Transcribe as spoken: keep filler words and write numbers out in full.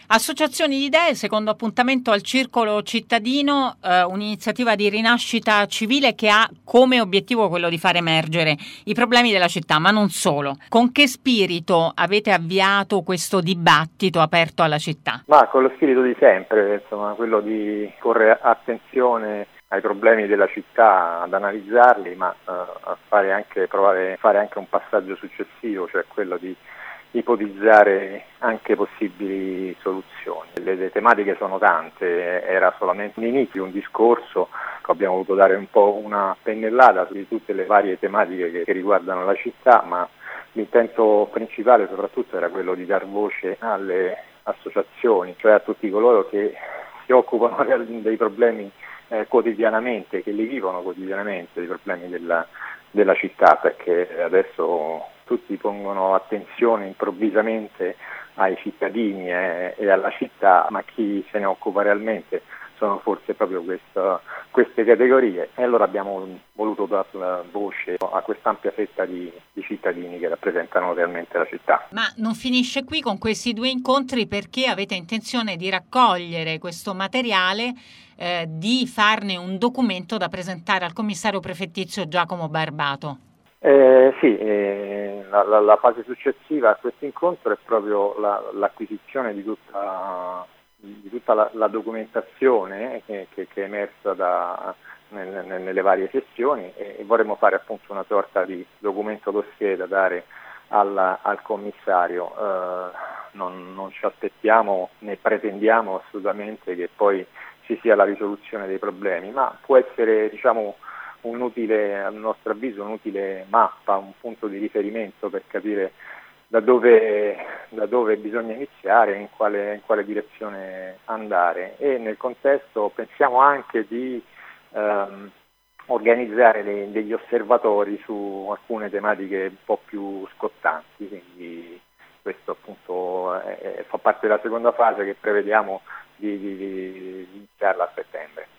Associazioni di idee, secondo appuntamento al Circolo Cittadino, eh, un'iniziativa di rinascita civile che ha come obiettivo quello di far emergere i problemi della città, ma non solo. Con che spirito avete avviato questo dibattito aperto alla città? Ma con lo spirito di sempre, insomma, quello di porre attenzione ai problemi della città, ad analizzarli, ma uh, a fare anche provare a fare anche un passaggio successivo, cioè quello di ipotizzare anche possibili soluzioni. Le, le tematiche sono tante, era solamente un inizio, un discorso, abbiamo voluto dare un po' una pennellata su tutte le varie tematiche che, che riguardano la città, ma l'intento principale soprattutto era quello di dar voce alle associazioni, cioè a tutti coloro che si occupano dei problemi eh, quotidianamente, che li vivono quotidianamente, dei problemi della, della città, perché adesso tutti pongono attenzione improvvisamente ai cittadini e, e alla città, ma chi se ne occupa realmente sono forse proprio questo, queste categorie, e allora abbiamo voluto dare la voce a quest'ampia fetta di, di cittadini che rappresentano realmente la città. Ma non finisce qui con questi due incontri, perché avete intenzione di raccogliere questo materiale, eh, di farne un documento da presentare al commissario prefettizio Giacomo Barbato. Eh, sì, eh, la, la, la fase successiva a questo incontro è proprio la, l'acquisizione di tutta, di tutta la, la documentazione che, che, che è emersa da, nel, nelle varie sessioni, e, e vorremmo fare appunto una sorta di documento dossier da dare al, al commissario. Eh, non, non ci aspettiamo né pretendiamo assolutamente che poi ci sia la risoluzione dei problemi, ma può essere, diciamo, un utile, a nostro avviso, un'utile mappa, un punto di riferimento per capire da dove, da dove bisogna iniziare, in quale, in quale direzione andare, e nel contesto pensiamo anche di ehm, organizzare dei, degli osservatori su alcune tematiche un po' più scottanti, quindi questo appunto è, è, fa parte della seconda fase che prevediamo di, di, di iniziarla a settembre.